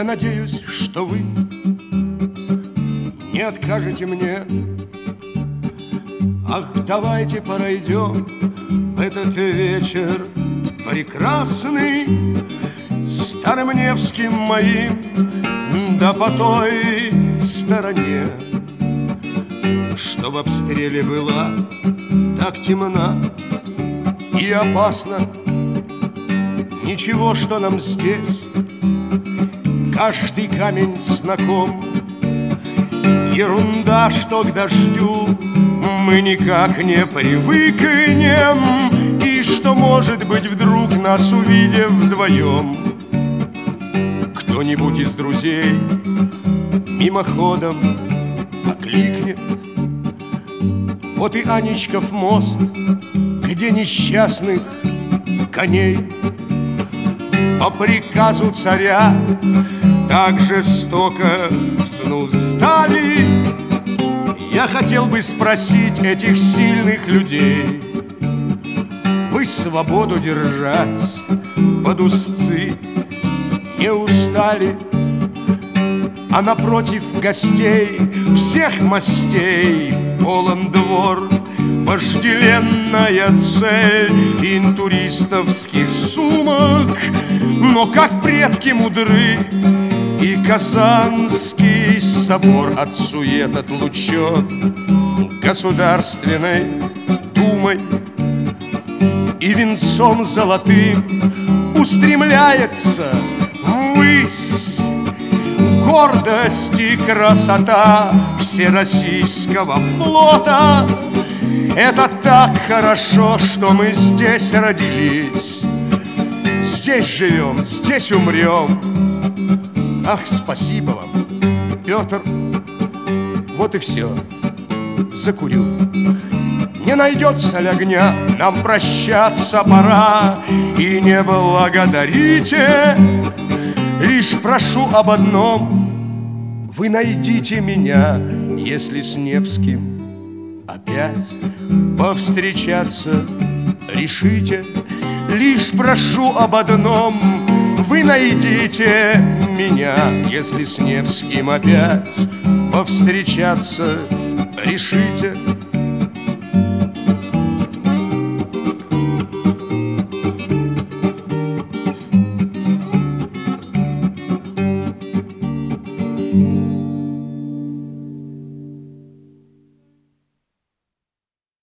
Я надеюсь, что вы не откажете мне. Ах, давайте пройдем в этот вечер прекрасный Старым Невским моим, да по той стороне, что в обстреле была так темна и опасно. Ничего, что нам здесь каждый камень знаком. Ерунда, что к дождю мы никак не привыкнем, и что, может быть, вдруг нас увидев вдвоем, кто-нибудь из друзей мимоходом окликнет: вот и Анечков мост, где несчастных коней по приказу царя так жестоко взнуздали. Я хотел бы спросить этих сильных людей: вы свободу держать под узцы не устали? А напротив гостей всех мастей полон двор, вожделенная цель интуристовских сумок. Но как предки мудры, и Казанский собор от сует отлучен Государственной Думой, и венцом золотым устремляется ввысь гордость и красота всероссийского флота. Это так хорошо, что мы здесь родились, здесь живем, здесь умрем. Ах, спасибо вам, Петр. Вот и все, закурю. Не найдется ли огня, нам прощаться пора. И не благодарите, лишь прошу об одном: вы найдите меня, если с Невским опять повстречаться решите. Лишь прошу об одном: вы найдите меня, если с Невским опять повстречаться решите.